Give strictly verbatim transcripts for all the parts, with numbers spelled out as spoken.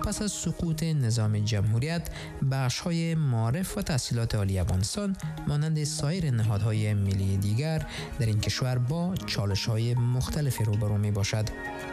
پس از سقوط نظام جمهوریت بخش‌های معارف و تحصیلات عالی افغانستان مانند سایر نهادهای ملی دیگر در این کشور با چالش‌های مختلفی روبرو می‌باشد.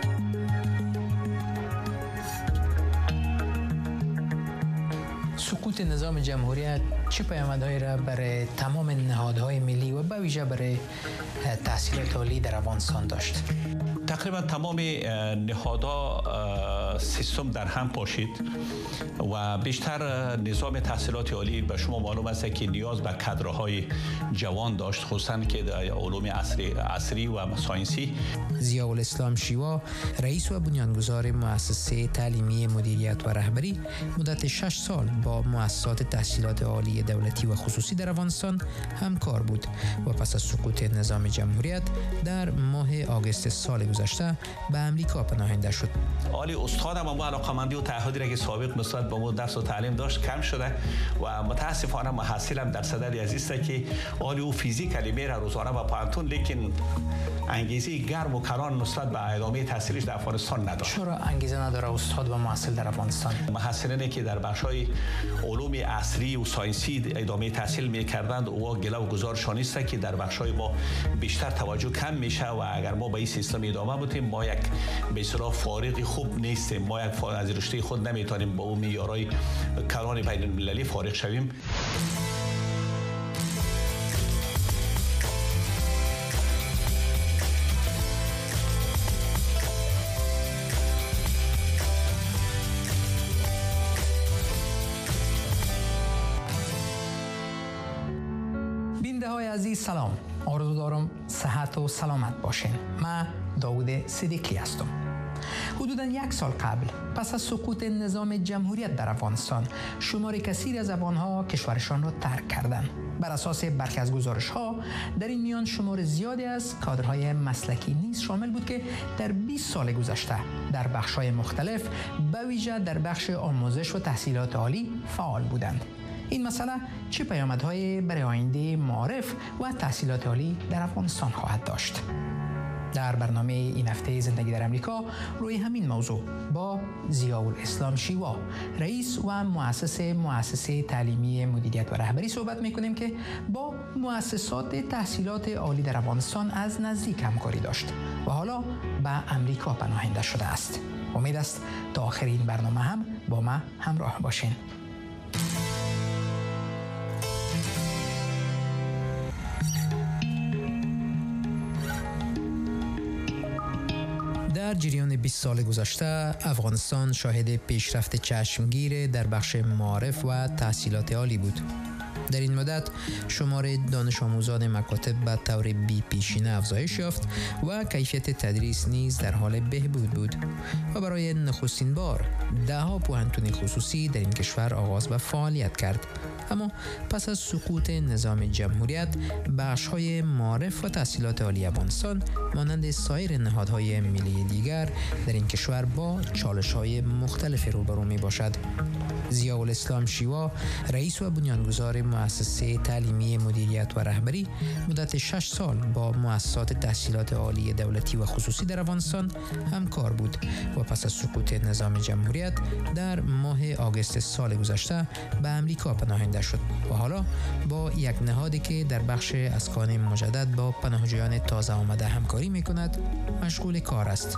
سقوط نظام جمهوریت چه پیامدهایی را برای تمام نهادهای ملی و به ویژه برای تحصیلات عالی در افغانستان داشت؟ تقریبا تمام نهادها سیستم در هم پاشید و بیشتر نظام تحصیلات عالی به شما معلوم است که نیاز به کادرهای جوان داشت، خصوصا که در علوم عصری, عصری و ساینسی. ضیاءالاسلام شیوا، رئیس و بنیانگذار مؤسسه تعلیمی مدیریت و رهبری، مدت شش سال با مؤسسات تحصیلات عالی دولتی و خصوصی در افغانستان همکار بود و پس از سقوط نظام جمهوریت در ماه آگوست سال گذشته به امریکا پناهنده شد. عالی استادم اما علاقمندی و تعهدی را که سابق نسبت به ما درس و تعلیم داشت کم شده و متاسفانه محصلم در صدد عزیز است که عالی و فیزیکالی میره روزانه و پانتون، لیکن انگیزه گرم و کران نسبت به ادامه تحصیلش در افغانستان نداشت. چرا انگیزه نداره استاد و محصل در افغانستان؟ محصلانی که در بخش‌های علوم عصری و ساینسی ادامه تحصیل می‌کردند او گله و گزارشان است که در بخش‌های ما بیشتر توجه کم میشه و اگر ما به این سیستم ادامه بدیم ما یک به اصطلاح فارغ خوب نیستیم، ما یک از رشته خود نمیتونیم با اون معیارهای کلان بین المللی فارغ شویم. بیننده های عزیز سلام، آرزو دارم صحت و سلامت باشین. من داوود صدیقی هستم. حدوداً یک سال قبل پس از سقوط نظام جمهوریت در افغانستان شمار کثیری از افغان‌ها کشورشان را ترک کردند. بر اساس برخی از گزارش‌ها در این میان شمار زیادی از کادرهای مسلکی نیز شامل بود که در بیست سال گذشته در بخش‌های مختلف به ویژه در بخش آموزش و تحصیلات عالی فعال بودند. این مسئله چه پیامدهایی برای آینده معارف و تحصیلات عالی در افغانستان خواهد داشت؟ در برنامه این هفته زندگی در امریکا روی همین موضوع با ضیاءالاسلام شیوا، رئیس و مؤسس مؤسسه تعلیمی مدیریت و رهبری صحبت می‌کنیم که با مؤسسات تحصیلات عالی در افغانستان از نزدیک همکاری داشت و حالا به امریکا پناهنده شده است. امید است تا آخر این برنامه هم با ما همراه باشین. در جریان بیست سال گذشته افغانستان شاهد پیشرفت چشمگیر در بخش معارف و تحصیلات عالی بود. در این مدت شمار دانش آموزان مکاتب به طور بی پیشینه افزایش یافت و کیفیت تدریس نیز در حال بهبود بود و برای نخستین بار ده‌ها پوهنتون خصوصی در این کشور آغاز به فعالیت کرد. اما پس از سقوط نظام جمهوریت بخش‌های معارف و تحصیلات عالی افغانستان مانند سایر نهادهای ملی دیگر در این کشور با چالش‌های مختلفی روبرو می‌باشد. ضیاءالاسلام شیوا، رئیس و بنیانگذار مؤسسه تعلیمی مدیریت و رهبری، مدت شش سال با مؤسسات تحصیلات عالی دولتی و خصوصی در افغانستان همکار بود و پس از سقوط نظام جمهوریت در ماه آگوست سال گذشته به امریکا پناهنده شد و حالا با یک نهادی که در بخش اسکان مجدد با پناهجویان تازه آمده همکاری می‌کند مشغول کار است.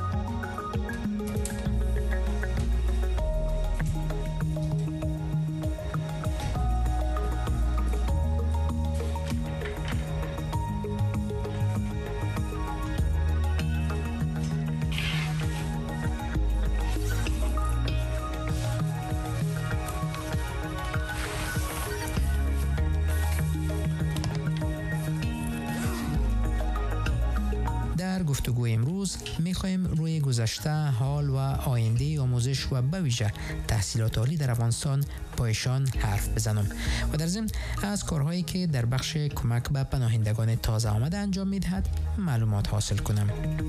در گفتگو امروز می‌خوایم روی گذشته، حال و آینده آموزش و به ویژه تحصیلات عالی در افغانستان با ایشان حرف بزنم و در ضمن از کارهایی که در بخش کمک به پناهندگان تازه آمده انجام می‌دهد معلومات حاصل کنم.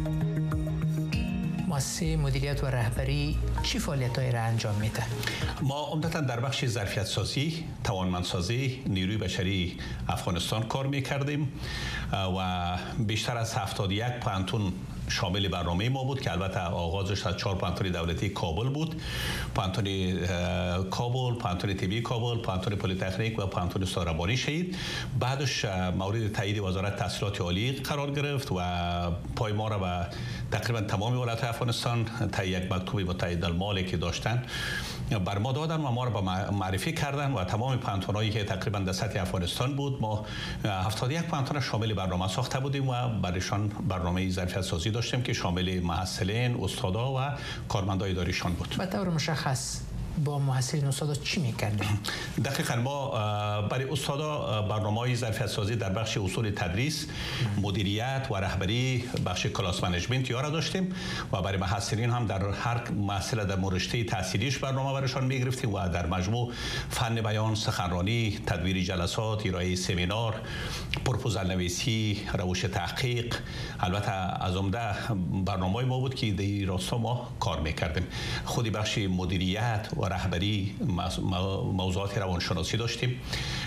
مؤسسه مدیریت و رهبری چی فعالیت‌هایی را انجام میده؟ ما عمدتاً در بخش ظرفیت سازی، توانمندسازی نیروی بشری افغانستان کار می‌کردیم و بیشتر از هفتاد و یک پوهنتون شامل برنامه ما بود که البته آغازش از چهار پانتون دولتی کابل بود، پانتون کابل، پانتون طبی کابل، پانتون پلی تکنیک و پانتون ساربانی شهید. بعدش مورد تایید وزارت تحصیلات عالی قرار گرفت و پای ما را به تقریبا تمام ولایت افغانستان تا یک مکتوب متحد المال که داشتن بر ما دادن و ما را به معرفی کردن و تمام پانتونایی که تقریبا در سطح افغانستان بود ما هفتاد و یک پانتون شامل برنامه ساخته بودیم و برایشان برنامه ظرفیت سازی داشتیم که شامل محصلین، استادا و کارمندای اداریشان بود. به طور مشخص با محصلین استادا چی می‌کردیم؟ دقیقاً ما برای استادا برنامه‌های ظرفیت سازی در بخش اصول تدریس، مدیریت و رهبری، بخش کلاس منیجمنت یارا داشتیم و برای محصلین هم در هر محصل در رشته تحصیلیش برنامه برایشان می‌گرفتیم و در مجموع فن بیان، سخنرانی، تدویر جلسات، ارائه سمینار، پروپوزال نویسی، روش تحقیق، البته از عمده برنامه‌های ما بود که در راستا ما کار می‌کردیم. خودی بخش مدیریت و رهبری موضوعات روانشناسی داشتیم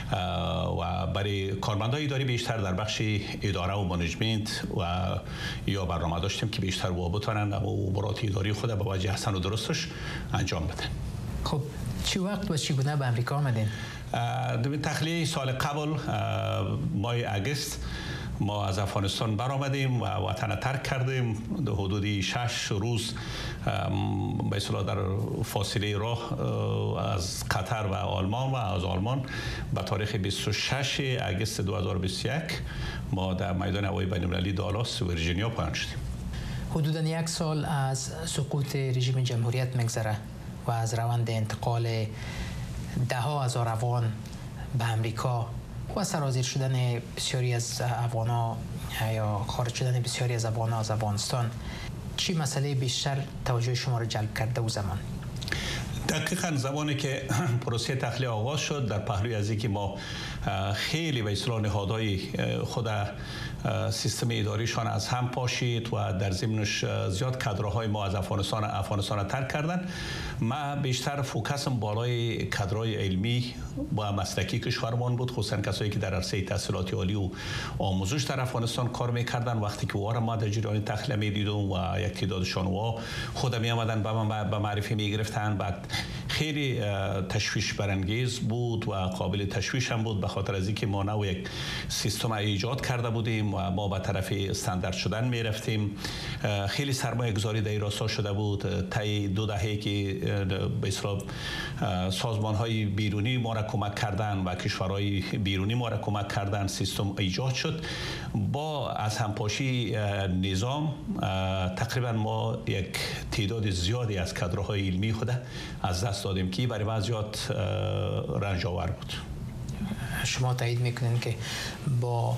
و برای کارمندان اداری بیشتر در بخش اداره و منیجمنت و یا برنامه داشتیم که بیشتر و بتونن امورات اداری خود به وجه احسن و درستش انجام بدن. خب چی وقت و چگونه به امریکا آمدین؟ در تخلیه سال قبل ماه اگست ما از افغانستان برآمدیم و وطن ترک کردیم. در حدود شش روز به اصطلاح در فاصله راه از قطر و آلمان و از آلمان به تاریخ بیست و شش اگست دو هزار و بیست و یک ما در میدان هوایی بین‌المللی دالاس ویرجینیا پایان شدیم. حدوداً یک سال از سقوط رژیم جمهوریت میگذره و از روند انتقال ده ها هزار افغان به امریکا و سرازیر شدن بسیاری از افغان‌ها یا خارج شدن بسیاری از افغان‌ها از افغانستان، چی مسئله بیشتر توجه شما را جلب کرده او زمان؟ دقیقاً زمانی که پروسه تخلیه آغاز شد در پهلوی از اینکه ما خیلی به اصطلاح نهادهای خود سیستم اداریشان از هم پاشید و در ضمنش زیاد کادرهای ما از افغانستان افغانستان ترک کردن، ما بیشتر فوکسم بالای کادرهای علمی و مسلکی کشورمان بود، خصوصا کسایی که در عرصه تحصیلات عالی و آموزش در افغانستان کار میکردن. وقتی که وارد ما در جریان تخلیه میدیدم و یک تعدادشان و خود می آمدن به من به معرفی میگرفتن، بعد خیلی تشویش برانگیز بود و قابل تشویش هم بود به خاطر از اینکه ما نو یک سیستم ایجاد کرده بودیم و ما به طرف استاندارد شدن می رفتیم. خیلی سرمایه گذاری در راستا شده بود. طی دو دهه که به اصطلاح سازمان های بیرونی ما را کمک کردن و کشورهای بیرونی ما را کمک کردن، سیستم ایجاد شد. با از همپاشی نظام تقریبا ما یک تعداد زیادی از کادرهای علمی خود از دست دادیم که برای بعضیات رنج آور بود. شما تایید میکنین که با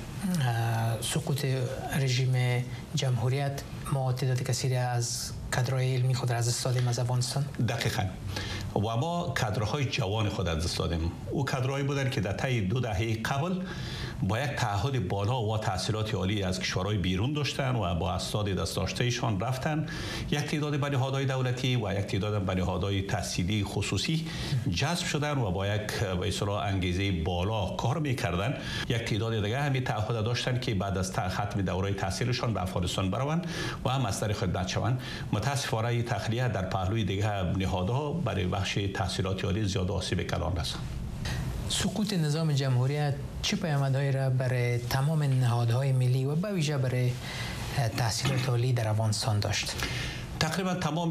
سقوط رژیم جمهوریت ما تعداد کثیری از کادرهای علمی خود را از دست دادیم از افغانستان؟ دقیقاً. و ما کادرهای جوان خود از دست دادیم. او کادرهایی بودند که در طی دو دهه قبل با یک تعهد بالا و تحصیلات عالی از کشورهای بیرون داشتن و با اسناد دست داشتهشان رفتن. یک تعداد به نهادهای دولتی و یک تعداد به نهادهای تحصیلی خصوصی جذب شدن و با یک به اصطلاح انگیزه بالا کار میکردن. یک تعداد دیگه همین تعهد داشتن که بعد از ختم دوره تحصیلشان به افغانستان بروند و هم مصدر خدمت شوند. متاسفانه این تخلیه در پهلوی دیگه نهادها برای بخش تحصیلات عالی زیاد آسیب کلان رساند. سقوط نظام جمهوریت چه پیامدهایی را برای تمام نهادهای ملی و به ویژه برای تحصیلات عالی در افغانستان داشت؟ تقریبا تمام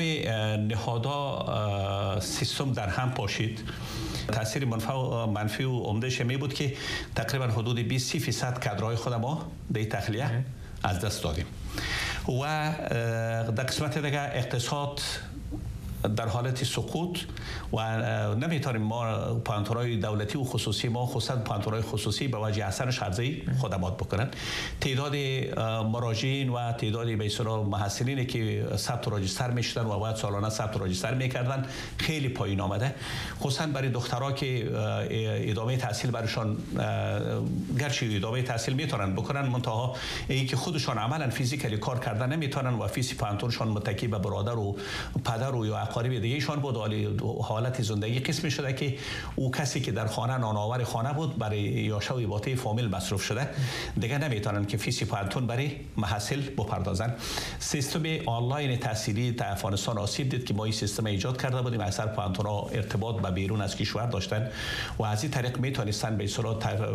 نهادها سیستم در هم پاشید. تاثیر منفی و عمدهش می بود که تقریبا حدود بیست فیصد کادرهای خود ما در تخلیه از دست دادیم و در قسمت دیگه اقتصاد در حالت سقوط و نمیتونیم ما پانتورای دولتی و خصوصی ما خصوصا پانتورای خصوصی به وجه احسنش عرضه خدمات بکنن. تعداد مراجعین و تعداد به اصطلاح محصلینی که ثبت راجستر میشدن و باید سالانه ثبت راجستر میکردن خیلی پایین آمده، خصوصا برای دخترها که ادامه تحصیل برشان گرچه ادامه تحصیل میتونن بکنن منتها ای که خودشان عملا فیزیکلی کار کردن نمیتونن و فیس پانتورشان متکی به برادر و پدر و یا اقارب دیگهشان بود. حالت زندگی قسمی شده که او کسی که در خانه نانآور خانه بود برای یاشوی باطه فامیل مصروف شده دیگه نمیتونن که فیس پانتون برای محصل بپردازن. سیستم آنلاین تحصیلی در افغانستان آسیب دید که ما این سیستم ایجاد کرده بودیم. اکثر پانتون‌ها ارتباط با بیرون از کشور داشتن و از این طریق میتونستن به اصطلاح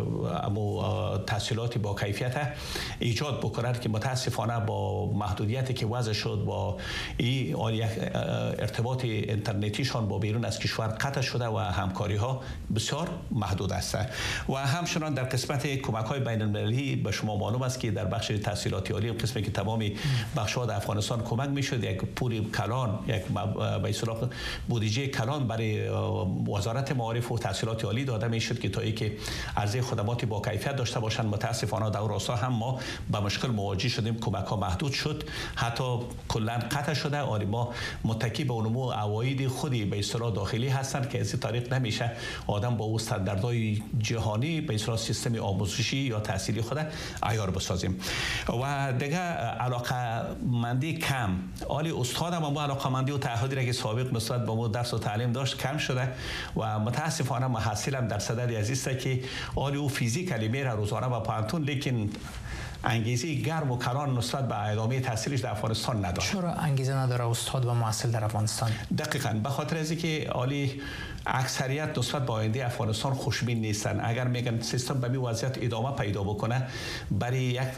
تحصیلات با کیفیت ایجاد بکنند که متاسفانه با محدودیتی که وضع شد با این ارتباط اینترنتیشان با بیرون از کشور قطع شده و همکاری ها بسیار محدود است. و همچنان در قسمت کمک های بین المللی به شما معلوم است که در بخش تحصیلاتی عالی قسمی که تمام بخش ها در افغانستان کمک میشد، یک پول کلان، یک به اصطلاح بودجه کلان برای وزارت معارف و تحصیلات عالی داده میشد که تا اینکه عرضه خدماتی با کیفیت داشته باشند. متاسفانه در راستا هم ما به مشکل مواجه شدیم، کمک ها محدود شد، حتی کلا قطع شده. آری ما متکی به نمو عواید خودی به اصطلاح داخلی هستند که از این طریق نمیشه آدم با استانداردهای جهانی به اصطلاح سیستم آموزشی یا تحصیلی خود عیار بسازیم. و دیگه علاقه مندی کم، آلی استاد هم علاقه مندی و تعهدی را که سابق نسبت به مو درس و تعلیم داشت کم شده و متاسفانه محصل هم در صدد عزیز است که آلی او فیزیکلی میره روزانه و پانتون، لیکن انگیزه گرم و کلان نسبت به ادامه تحصیلش در افغانستان نداره. چرا انگیزه نداره استاد و محصل در افغانستان؟ دقیقاً به خاطر از اینکه عالی اکثریت نسبت به آینده افغانستان خوشبین نیستن. اگر میگن سیستم به این وضعیت ادامه پیدا بکنه، برای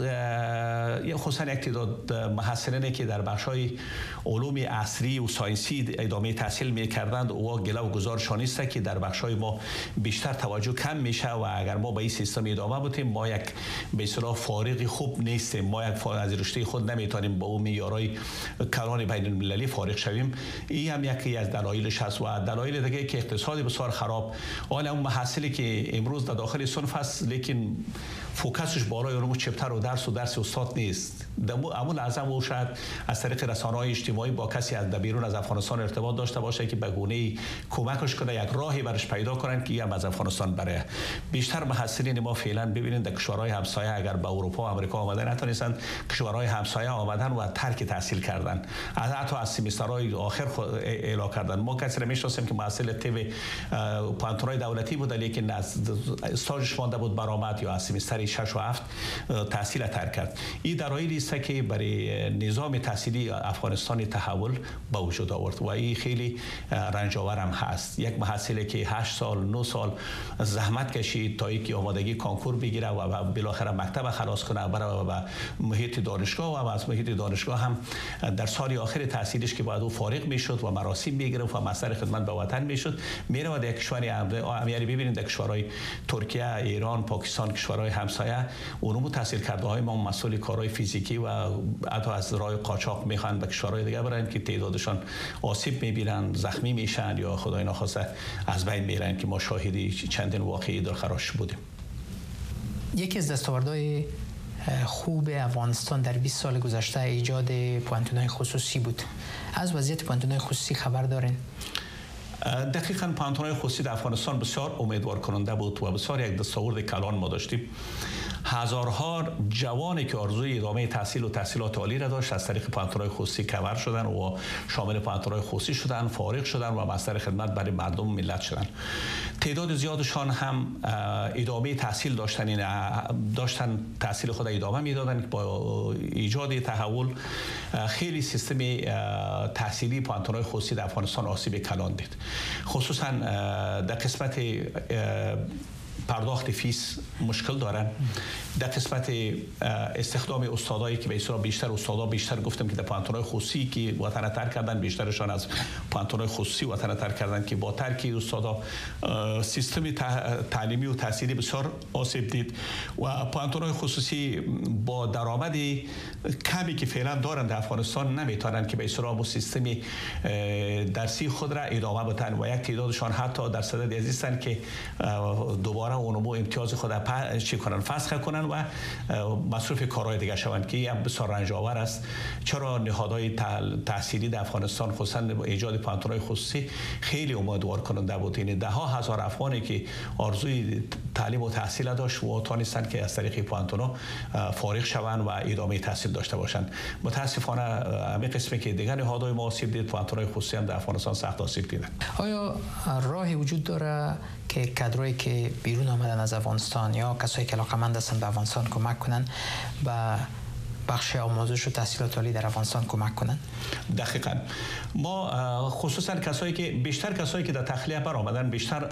یک خصوصا یک تعداد محصلینی که در بخش‌های علوم عصری و ساینسی ادامه تحصیل می‌کردند او گله و گزارشان است که در بخش‌های ما بیشتر توجه کم میشه و اگر ما با این سیستم ادامه بدیم ما یک به اصطلاح فارغ خوب نیستیم، ما یک از رشته خود نمیتونیم با اون معیارهای کلان بین المللی فارغ شویم. این هم یکی از دلایلش هست. و دلایل دیگه که اقتصادی بسیار خراب، آن اون محصلی که امروز در داخل صنف است لیکن فوکسش بالای علوم چپتر و درس و درس استاد نیست، همون لازم او شاید از طریق رسانه‌های اجتماعی با کسی از بیرون از افغانستان ارتباط داشته باشه که به گونه‌ای کمکش کنه، یک راهی برش پیدا کنن که هم از افغانستان بره. بیشتر محصلین ما فعلا ببینید در کشورهای همسایه اگر به اروپا و آمریکا آمدن نتونستن، کشورهای همسایه آمدن و ترک تحصیل کردن، از حتی از سمسترهای آخر اعلام کردن. ما کسی را میشناسیم که محصل طب پانتونای دولتی بود لیکن از استاژش مانده بود برآمد یا از سمستر شش و هفت تحصیل ترک کرد. این دلایلی است که برای نظام تحصیلی افغانستان تحول به وجود آورد و این خیلی رنج آور هم هست. یک محصلی که هشت سال نه سال زحمت کشید تا اینکه آمادگی کنکور بگیره و بالاخره مکتب خلاص کنه برای به محیط دانشگاه و از محیط دانشگاه هم در سال آخر تحصیلش که بعد او فارغ میشد و مراسم میگرفت و مصدر خدمت به وطن میشد، میره و در کشور امیری ببینید در کشورهای ترکیه، ایران، پاکستان، کشورهای همسایه علوم تحصیل کرده های ما مسئول کارهای فیزیکی و حتی از راه قاچاق میخوان به کشورهای دیگه برن که تعدادشان آسیب میبینن، زخمی میشن یا خدای ناخواسته از بین میرن که ما شاهدی چندین واقعی در خراش بودیم. یکی از دستاوردهای خوب افغانستان در بیست سال گذشته ایجاد پانتون‌های خصوصی بود. از وضعیت پانتون‌های خصوصی خبر دارین؟ دقیقاً پانتون‌های خصوصی در افغانستان بسیار امیدوار کننده بود و بسیار یک دستاورد کلان ما داشتیم. هزارها جوانی که آرزوی ادامه تحصیل و تحصیلات عالی را داشت از طریق پانتون‌های خصوصی کاور شدن و شامل پانتون‌های خصوصی شدن، فارغ شدن و مصدر خدمت برای مردم ملت شدن. تعداد زیادشان هم ادامه تحصیل داشتن داشتن تحصیل خود ادامه میدادن. با ایجاد تحول خیلی سیستم تحصیلی پانتون‌های خصوصی در افغانستان آسیب کلان دید. خصوصا در قسمت پرداخت فیس مشکل دارن، در قسمت استخدام استادایی که به اصطلاح بیشتر استادا بیشتر گفتم که در پانتون‌های خصوصی که وطن ترک کردن، بیشترشان از پانتون‌های خصوصی وطن ترک کردن که با ترک استادا سیستم تعلیمی و تحصیلی بسیار آسیب دید و پانتون‌های خصوصی با درآمد کمی که فعلا دارند در افغانستان نمیتونن که به اصطلاح سیستم درسی خود را ادامه بدن و یک تعدادشان حتی در صدد عزیزن که دوباره دوباره اونمو امتیاز خود را چی کنن فسخ کنن و مصروف کارهای دیگه شوند که این بسیار رنج آور است. چرا نهادهای تحصیلی در افغانستان خصوصا ایجاد پانتونهای خصوصی خیلی امیدوار کننده بود. این ده ها هزار افغانی که آرزوی تعلیم و تحصیل داشت و توانستند که از طریق پانتونا فارغ شوند و ادامه تحصیل داشته باشند. متاسفانه همین قسمی که دیگر نهادهای ما آسیب دید، پانتونهای خصوصی هم در افغانستان سخت آسیب دیدند. آیا راهی وجود داره که کادرایی که بیرون آمدن از افغانستان یا کسایی که علاقه‌مند هستند به افغانستان کمک کنن به بخش آموزش و تحصیلات عالی در افغانستان کمک کنن؟ دقیقاً ما خصوصا کسایی که بیشتر کسایی که در تخلیه بر آمدن بیشتر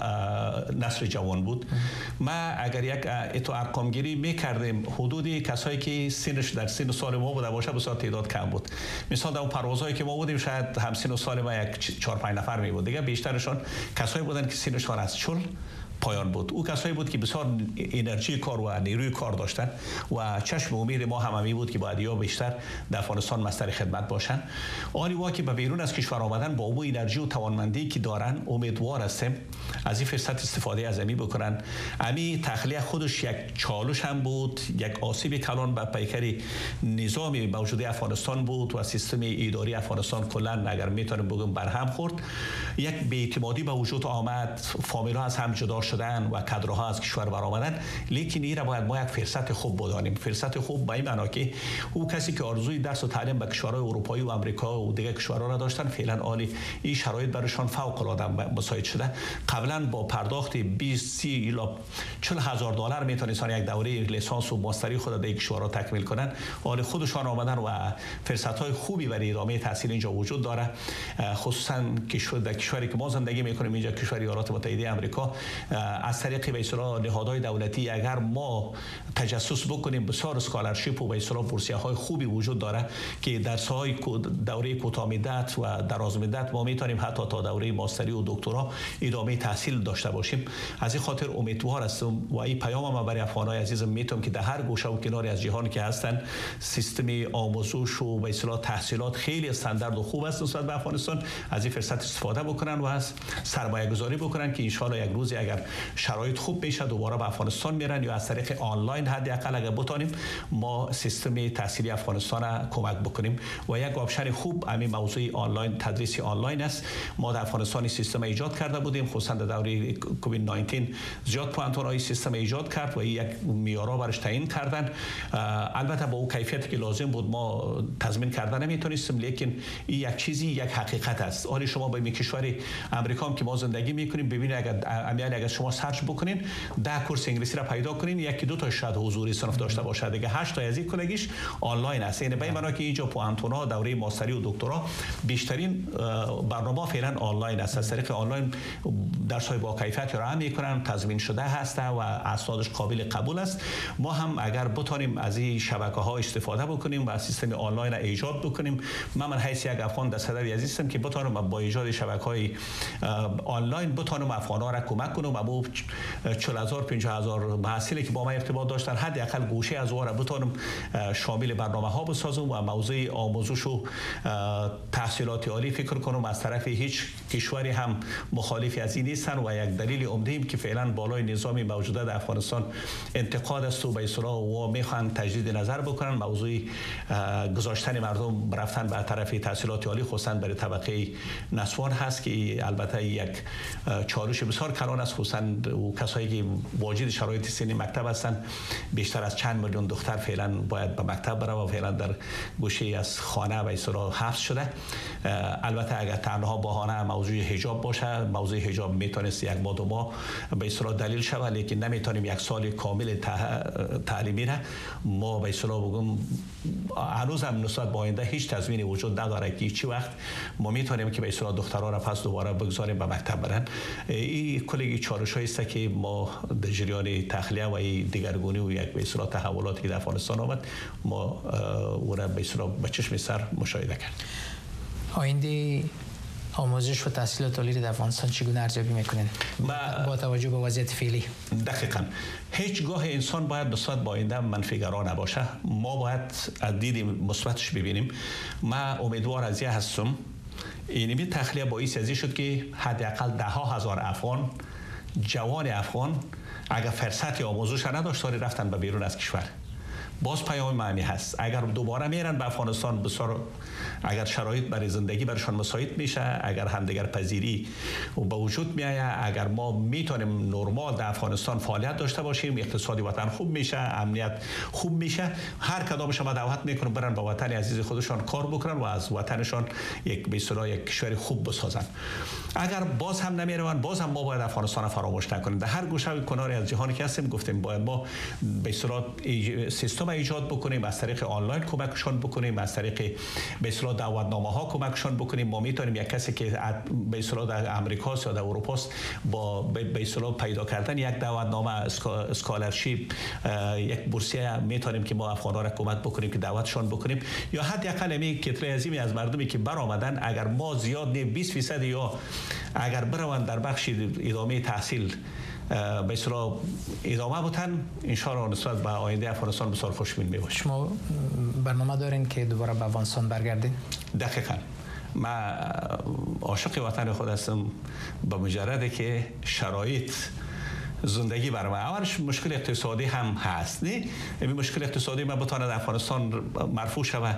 نسل جوان بود. ما اگر یک اتو ارقام گیری میکردیم حدودی کسایی که سنش در سن و سال ما بوده باشه بسیار تعداد کم بود. مثلا در اون پروازهایی که ما بودیم شاید هم سن و سال ما یک چهار پنج نفر می بود. دیگه بیشترشون کسایی بودن که سنشون از چهل پایان بود. او کسایی بود که بسیار انرژی کار و نیروی کار داشتن و چشم امید ما هم همی بود که باید یا بیشتر در افغانستان مستر خدمت باشن. آنی وا که به بیرون از کشور آمدن با او انرژی و توانمندی که دارن امیدوار هستیم از این فرصت استفاده از امی بکنن. امی تخلیه خودش یک چالش هم بود، یک آسیب کلان به پیکر نظام موجود افغانستان بود و سیستم اداری افغانستان کلا اگر میتونیم بگم برهم خورد. یک بی‌اعتمادی به وجود آمد، فامیل‌ها از هم جدا شدن و کادرها از کشور برآمدن. لیکن این را باید ما یک فرصت خوب بدانیم. فرصت خوب به این معنا که او کسی که آرزوی درس و تعلیم به کشورهای اروپایی و آمریکا و دیگر کشورها را داشتن فعلا عالی این شرایط برایشان فوق العاده مساعد شده. قبلا با پرداخت بیست سی الی چهل هزار دلار میتونستن یک دوره لیسانس و ماستری خود در کشورها تکمیل کنن. حال خودشان آمدن و فرصت‌های خوبی برای ادامه تحصیل اینجا وجود داره. خصوصا کشور در کشوری که ما زندگی میکنیم اینجا کشور ایالات متحده آمریکا از طریق به اصطلاح نهادهای دولتی اگر ما تجسس بکنیم بسیار اسکالرشیپ و به اصطلاح بورسیه‌های خوبی وجود داره که درس‌های دوره کوتاه مدت و دراز مدت ما میتونیم حتی تا دوره ماستری و دکترا ادامه تحصیل داشته باشیم. از این خاطر امیدوار هستم و این پیام ما برای افغانای عزیزم میتونم که در هر گوشه و کناری از جهان که هستن سیستم آموزش و به اصطلاح تحصیلات خیلی استاندارد و خوب است نسبت به افغانستان. از این فرصت استفاده بکنن و از سرمایه گذاری بکنن که ان شاء الله یک روزی اگر شرایط خوب بشه دوباره به افغانستان میرن یا از طریق آنلاین حداقل اگر بتونیم ما سیستم تحصیلی افغانستان را کمک بکنیم و یک آپشن خوب همین موضوع آنلاین تدریس آنلاین است. ما در افغانستان سیستم ایجاد کرده بودیم خصوصا در دوره کووید نوزده زیاد پانتونای سیستم ایجاد کرد و یک معیارها برش تعیین کردن. البته با او کیفیتی که لازم بود ما تضمین کردن نمیتونستیم، لیکن این یک چیزی یک حقیقت است. حالا شما با کشور امریکا هم که ما زندگی میکنیم ببینید اگر امیال اگر شما سرچ بکنین ده کورس انگلیسی را پیدا کنین یکی دو تا شاید حضوری صنف داشته باشه، دیگه هشت تا از این کلگیش آنلاین است. یعنی به این معنی که اینجا پوانتونا دوره ماستری و دکترا بیشترین برنامه فعلا آنلاین است. از طریق آنلاین درس های با کیفیت را هم میکنن، تضمین شده هست و اسنادش قابل قبول است. ما هم اگر بتونیم از این شبکه ها استفاده بکنیم و سیستم آنلاین را ایجاد بکنیم، من من حیث یک افغان در صدر عزیزم که بتونم با ایجاد شبکه های آنلاین بتونم افغانا را کمک کنم و با چهل هزار پنجاه هزار محصولی که با ما ارتباط داشتن حداقل گوشه از اون را بتونم شامل برنامه ها بسازم و موضوع آموزش و تحصیلات عالی فکر کنم از طرف هیچ کشوری هم مخالفی از این نیستن و یک دلیل عمده که فعلا بالای نظامی موجوده در افغانستان انتقاد است و به اصطلاح و میخوان تجدید نظر بکنن موضوع گذاشتن مردم رفتن به طرف تحصیلات عالی خصوصا برای طبقه نسوان هست که البته یک چالش بسیار کلان است خصوصا کسایی که واجد شرایط سنی مکتب هستند. بیشتر از چند میلیون دختر فعلا باید به مکتب بره و فعلا در گوشه از خانه به اصطلاح حبس شده. البته اگر تنها بهانه موضوع حجاب باشه، موضوع حجاب میتونست یک ماه دو ماه به اصطلاح دلیل شود، لیکن نمیتونیم یک سال کامل تعلیمی را ما به اصطلاح بگم هنوز هم نسبت به آینده هیچ تضمینی وجود نداره که چی وقت ما میتونیم که به اصطلاح دخترها را پس دوباره بگذاریم به مکتب برن. این کلی چالش‌هایی است که ما در جریان تخلیه و دیگرگونی و یک به اصطلاح تحولاتی که در افغانستان آمد ما او را به اصطلاح به چشم سر مشاهده کرد. آینده آموزش و تحصیلات عالی در افغانستان چگونه ارزیابی میکنین با توجه به وضعیت فعلی؟ دقیقاً هیچگاه انسان باید نسبت با آینده منفی‌گرا نباشه. ما باید از دید مثبتش ببینیم. ما امیدوار از این هستم اینمی تخلیه باعث ازی شد که حداقل ده ها هزار افغان جوان افغان اگر فرصت آموزش نداشت رفتن به بیرون از کشور. باز پیام معنی هست اگر دوباره میرن به افغانستان بسیار اگر شرایط برای زندگی برشان مساعد میشه، اگر همدیگر پذیری به وجود میآید، اگر ما میتونیم نرمال در افغانستان فعالیت داشته باشیم، اقتصادی وطن خوب میشه، امنیت خوب میشه، هر کدامش ما دعوت میکنیم برن به وطن عزیز خودشان کار بکنن و از وطنشان یک به اصطلاح یک کشور خوب بسازن. اگر باز هم نمیروند، باز هم ما باید افغانستان فراموش نکنیم. در هر گوشه و کناری از جهان که هستیم گفتیم باید ما به اصطلاح سیستم ایجاد بکنیم، از طریق آنلاین کمکشان بکنیم، از طریق به اصطلاح دعوتنامه ها کمکشان بکنیم. ما میتونیم یک کسی که به اصطلاح در امریکا یا در اروپا است با به اصطلاح پیدا کردن یک دعوتنامه اسکالرشیپ، یک بورسیه میتونیم که ما افغان‌ها را کمک بکنیم که دعوتشان بکنیم، یا حداقل همین کتله عظیمی از مردمی که برآمدن اگر ما زیاد نه بیست درصد یا اگر بروند در بخش ادامه تحصیل به اصطلاح ادامه بودن، ان شاء الله نسبت به آینده افغانستان بسیار خوشبین میباشیم. شما برنامه دارین که دوباره به افغانستان برگردین؟ دقیقاً. من عاشق وطن خود هستم به مجرد که شرایط زندگی برای من، اولش مشکل اقتصادی هم هست، نه این مشکل اقتصادی من بتواند افغانستان مرفوع شود،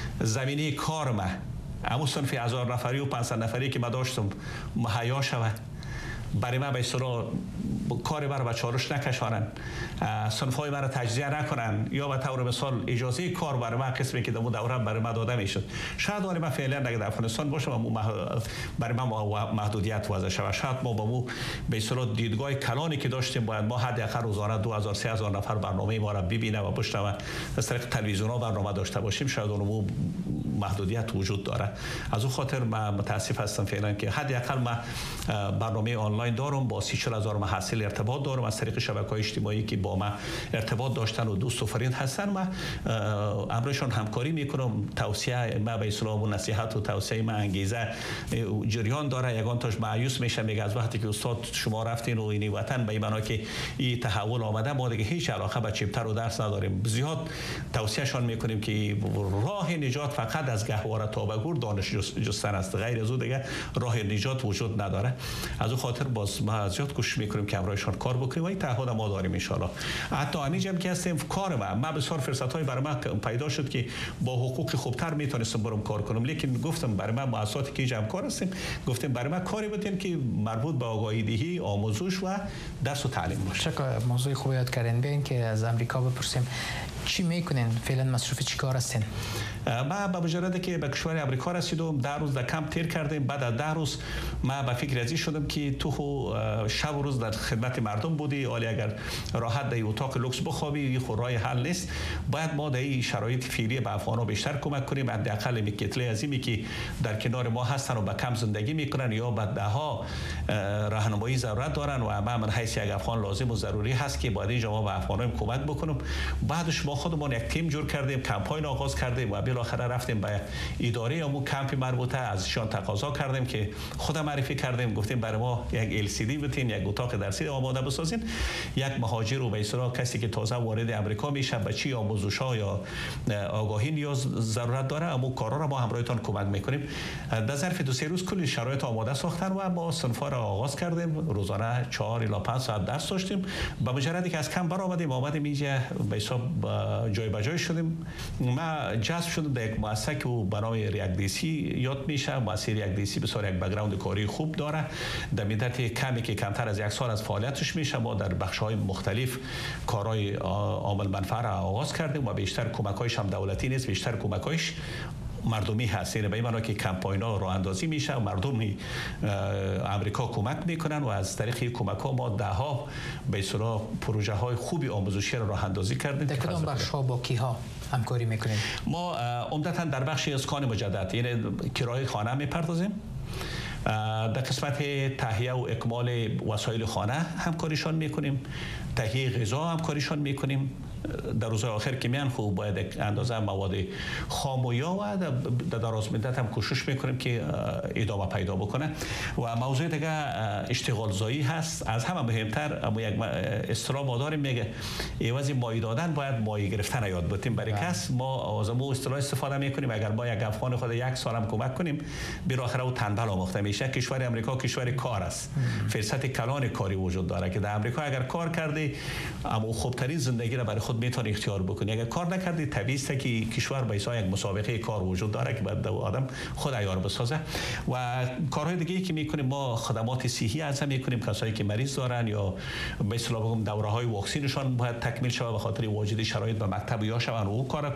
زمینه کار من همون صنف هزار نفری و پانصد نفری که من داشتم مهیا شود، برای من به اصطلاح کاری برای بچه‌هاش نکشانن، صنف‌های من را تجزیه نکنن، یا به طور مثال اجازه کار برای من قسمی که در اون دوره برای من داده میشد. شاید ولی من فعلا اگر در افغانستان باشم برای من محدودیت وضع شود. شاید ما با مو به اصطلاح دیدگاه کلانی که داشتیم باید ما حداقل روزانه دو هزار سه هزار نفر برنامه ما را ببینه و بشنوه، از طریق تلویزیون‌ها برنامه داشته باشیم، شاید اون محدودیت وجود داره. از اون خاطر من متاسف هستم فعلا که حداقل من برنامه آنلاین دارم، با سی چهل هزار محصل ارتباط دارم از طریق شبکه‌های اجتماعی که با من ارتباط داشتن و دوست و فرند هستن. من امرشون همکاری میکنم، توصیه ما به اصطلاح و نصیحت و توصیه ما انگیزه جریان داره. یگان تاش مایوس میشه میگه از وقتی که استاد شما رفتین و این وطن به اینا که این تحول آمده ما دیگه هیچ علاقه به چپتر و درس نداریم. زیاد توصیهشان میکنیم که راه نجات فقط از گهواره تا به گور دانش جستن است، غیر از اون دیگه راه نجات وجود نداره. از اون خاطر باز ما زیاد کوشش میکنیم که همراهشان کار بکنیم و این تعهد ما داریم ان شاء الله. حتی همینجا که هستیم کار ما ما بسیار فرصت‌های برای ما پیدا شد که با حقوق خوبتر میتونستم برم کار کنم، لیکن گفتم برای ما مؤسساتی که جمع کار هستیم گفتیم برای ما کاری بودین که مربوط به آگاهی دهی، آموزش و درس و تعلیم باشه. چقدر موضوع خوبی یاد کردین. بیاین که از امریکا بپرسیم چی میکنین؟ فعلا مصروف چی کار هستین؟ ما به مجرد که به کشور امریکا رسیدم ده روز در کمپ تیر کردیم، بعد از ده روز ما به فکر ازی شدم که تو شب و روز در خدمت مردم بودی، ولی اگر راحت در اتاق لوکس بخوابی خود راه حل نیست. باید ما در این شرایط فعلی به افغان‌ها بیشتر کمک کنیم، حداقل می کتله عظیمی که در کنار ما هستن و به کم زندگی میکنن یا به ده ها راهنمایی ضرورت دارن و ما من حیث یک افغان لازم و ضروری هست که باید اینجا ما به افغان‌ها کمک بکنم. بعدش ما خودمون یک تیم جور کردیم، کمپاین آغاز کردیم و بالاخره رفتیم به اداره امو کمپ مربوطه، ازشان تقاضا کردیم که خود معرفی کردیم، گفتیم برای ما یک ال سی دی بتین، یک اتاق درسی آماده بسازین. یک مهاجر و به اصطلاح کسی که تازه وارد امریکا میشه به چی آموزش‌ها یا آگاهی نیاز ضرورت داره، اما کارا را ما همراهتون کمک میکنیم. در ظرف دو سه روز کلی شرایط آماده ساختن و ما صنفا را آغاز کردیم. روزانه چهار الی پنج ساعت درس داشتیم. با مجردی که از کم برآمدیم آمدیم اینجا به حساب جای به جای شدیم. ما جذب شدم در یک مؤسسه که به نام ریاکت دی سی یاد میشه. مؤسسه ریاکت دی سی بسیار یک بک‌گراند کاری خوب داره. در مدت کمی که کمتر از یک سال از فعالیتش میشه ما در بخش‌های مختلف کارهای عامل منفعه را آغاز کردیم و بیشتر کمک‌هایش هم دولتی نیست، بیشتر کمک‌هایش مردمی هست. یعنی به این معنی که کمپاین‌ها راه اندازی میشه و مردم امریکا کمک میکنن و از طریق کمک‌ها ما ده ها به اصطلاح پروژه‌های خوبی آموزشی را راه اندازی کردیم. در کدام بخش‌ها با کیها همکاری میکنیم؟ ما عمدتاً در بخش اسکان مجدد، یعنی کرایه خانه میپردازیم. در قسمت تهیه و اکمال وسایل خانه همکاریشان میکنیم، تهیه غذا همکاریشان میکنیم. در روزهای آخر که میان خوب باید اندازه مواد خام و یا و در دراز مدت هم کوشش میکنیم که ادامه پیدا بکنه. و موضوع دیگه اشتغال زایی هست. از همه مهمتر اما یک اصطلاح ما داریم میگه عوض مایی دادن باید مایی گرفتن یاد بتیم برای کس. ما از مو اصطلاح استفاده میکنیم اگر با یک افغان خود یک سال هم کمک کنیم بالاخره او تنبل آموخته همیشه کشور امریکا کشور کار است. فرصت کلان کاری وجود داره که در امریکا اگر کار کردی اما خوبترین زندگی را برای خود میتونی اختیار بکنی. اگر کار نکردی طبیعی است که کشور به حساب یک مسابقه کار وجود داره که بعد آدم خود عیار بسازه. و کارهای دیگه که میکنیم ما خدمات صحی از هم میکنیم، کسایی که مریض دارن یا به اصطلاح بگم دوره‌های واکسینشان باید تکمیل شود به خاطر وجود شرایط به مکتب یا شون و کار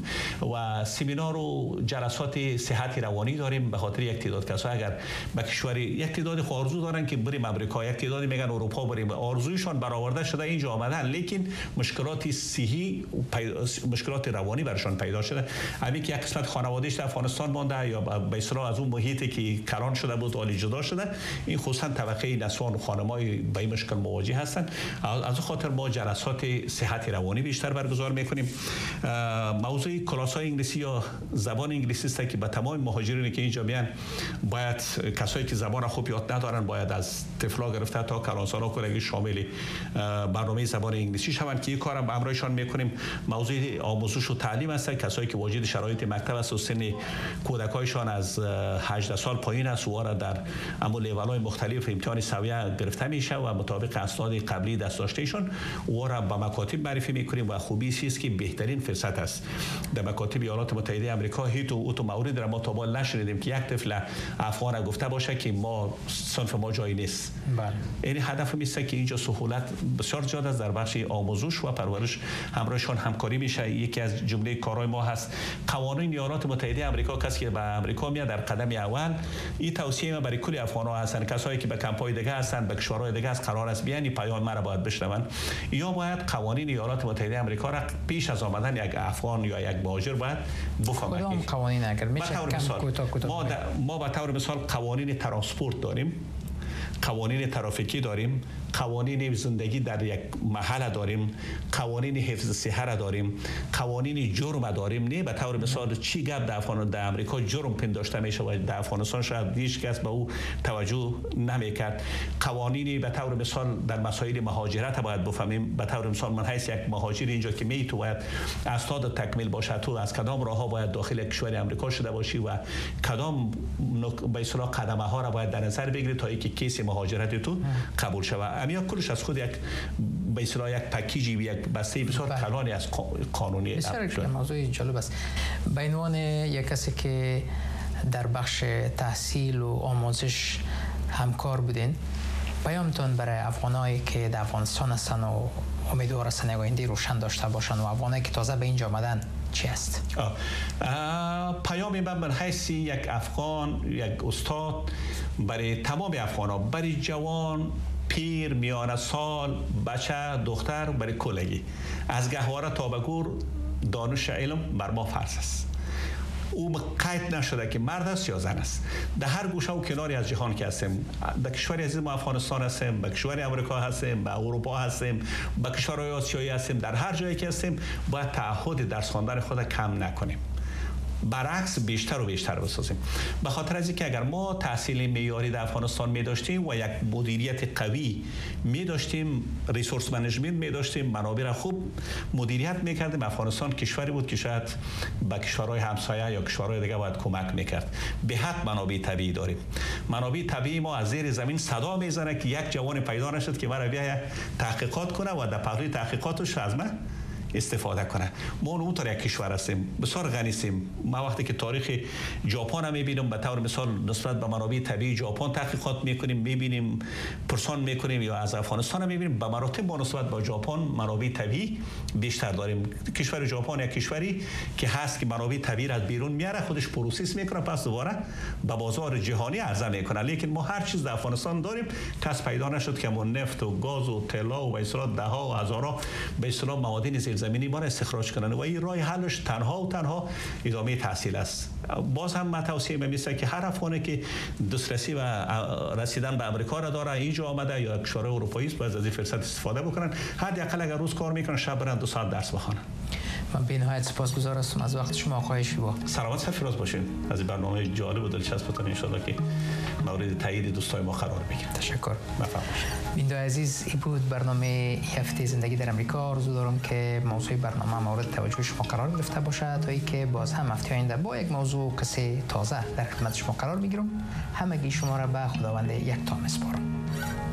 و سمینار و جلسات صحت روانی داریم به خاطر یک تعداد کسا اگر به کشور یک تعداد آرزو دارن که بریم امریکا، یک تعدادی میگن اروپا بریم، آرزویشان برآورده شده اینجا آمدن لیکن مشکلات صحی مشکلات روانی برشان پیدا شده. همین که یک قسمت خانواده‌اش در افغانستان مانده یا به اصطلاح از اون محیطی که کلان شده بود عالی جدا شده، این خصوصا طبقه نسوان و خانم‌های با این مشکل مواجه هستند. از خاطر ما جلسات صحت روانی بیشتر برگزار میکنیم. موضوع کلاس‌های انگلیسی یا زبان انگلیسی است که به تمام مهاجرینی که اینجا میان باید کسایی که زبان خوب یاد ندارن باید از طفلا گرفته تا کلانسالا کلگی شامل برنامه زبان انگلیسی شوند که این کارم به همراهشان میکنیم. موضوع آموزش و تعلیم است. کسایی که واجد شرایط مکتب است و سن کودکایشان از هجده سال پایین است و را در اما لیول‌های مختلف امتحان سویه گرفته میشه و مطابق اسناد قبلی دست داشتهشان او را به مکاتب معرفی میکنیم و خوبی است که بهترین فرصت است. در مکاتب ایالات متحده آمریکا هیچ او تو مورد را ما تا حال نشنیدیم که یک طفل افغان گفته باشه که ما صنف ما جایی نیست. بله. این هدف میشه که اینجا سهولت بسیار زیاد است در بخش آموزش و پرورش همراهشان همکاری میشه. یکی از جمله کارهای ما هست قوانین ایالات متحده آمریکا. کسی که به آمریکا میاد در قدم اول این توصیه ما برای کل افغان‌ها هستند، کسایی که به کمپ‌های دیگه هستند به کشورهای دیگه از قرار است بیان پیام ما را باید بشنون یا باید قوانین ایالات متحده آمریکا را پیش از آمدن یک افغان یا یک مهاجر باید بفهمند. کدام قوانین اگر میشه کم کوتاه کوتاه ما ما به طور مثال قوانین ترانسپورت داریم، قوانین ترافیکی داریم، قوانین زندگی در یک محل داریم، قوانین حفظ صحت داریم، قوانین جرم داریم. نه به طور مثال چی گپ در افغانستان در امریکا جرم پنداشته میشه و در افغانستان شاید هیچ کس به او توجه نمیکرد. قوانین به طور مثال در مسائل مهاجرت باید بفهمیم. به طور مثال من حیث یک مهاجر اینجا که می تو باید اسناد تکمیل باشه، تو از کدام راهها باید داخل کشور امریکا شده باشی و کدام به اصطلاح قدمه ها را باید در نظر بگیری تا اینکه کیس مهاجرت تو قبول شود. همین کلش از خود یک به اصطلاح یک پکیجی یک بسته بسیار کلانی از قانونی است. موضوع جالب است. به عنوان یک کسی که در بخش تحصیل و آموزش همکار بودین، پیامتون برای افغانایی که در افغانستان هستن و امیدوار هستن آینده روشن داشته باشن و افغانایی که تازه به اینجا آمدن چی است؟ پیام من من حیث یک افغان، یک استاد برای تمام افغان‌ها، برای جوان، پیر، میانه سال، بچه، دختر، برای کلگی از گهواره تا به گور دانش علم بر ما فرض است. او قید نشده که مرد است یا زن است. در هر گوشه و کناری از جهان که هستیم، در کشور عزیز ما افغانستان هستیم، به کشور امریکا هستیم، به اروپا هستیم، به کشورهای آسیایی هستیم، در هر جایی که هستیم باید تعهد درس خواندن خود کم نکنیم، برعکس بیشتر و بیشتر بسازیم. به خاطر از اینکه اگر ما تحصیل معیاری در افغانستان می داشتیم و یک مدیریت قوی می داشتیم، ریسورس منیجمنت می داشتیم، منابع را خوب مدیریت می کردیم، افغانستان کشوری بود که شاید به کشورهای همسایه یا کشورهای دیگه باید کمک می کرد. به حد منابع طبیعی داریم. منابع طبیعی ما از زیر زمین صدا می زنه که یک جوان پیدا نشد که برای بیا تحقیقات کنه و در پهلوی تحقیقاتش از من استفاده کنه. ما اونطور یک کشور هستیم، بسیار غنی هستیم. ما وقتی که تاریخ ژاپن هم میبینیم به طور مثال نسبت به منابع طبیعی ژاپن تحقیقات میکنیم، میبینیم پرسان میکنیم، یا از افغانستان هم میبینیم به مراتب با نسبت با ژاپن منابع طبیعی بیشتر داریم. کشور ژاپن یک کشوری که هست که منابع طبیعی را از بیرون میاره، خودش پروسس میکنه، پس دوباره به بازار جهانی عرضه میکنه. لیکن ما هر چیز در افغانستان داریم، کس پیدا نشد که ما نفت و گاز و طلا و به اصطلاح ده ها و هزارها به اصطلاح مواد زیرزمینی ما را استخراج کنند و این راه حلش تنها و تنها ادامه تحصیل است. باز هم من توصیه می‌کنم که هر افغانی که دسترسی و رسیدن به امریکا را داره، اینجا آمده یا کشورهای اروپایی است، باید از این فرصت استفاده بکنن. حداقل اگر روز کار میکنن شب برن دو ساعت درس بخونن. من به نهایت سپاسگزار هستم از وقت شما آقای شیوا. سلامت سرفراز باشین. از این برنامه جالب و دلچسبتون ان شاءالله که مورد تایید دوستای ما قرار بگیره. تشکر. بفرمایید. بیننده عزیز، این بود برنامه هفته زندگی در امریکا. آرزو دارم که موضوع برنامه مورد توجه شما قرار گرفته باشد تا اینکه باز هم هفته آینده با یک موضوع کسی تازه در خدمت شما قرار میگیرم. همگی شما را به خداوند یکتا میسپارم.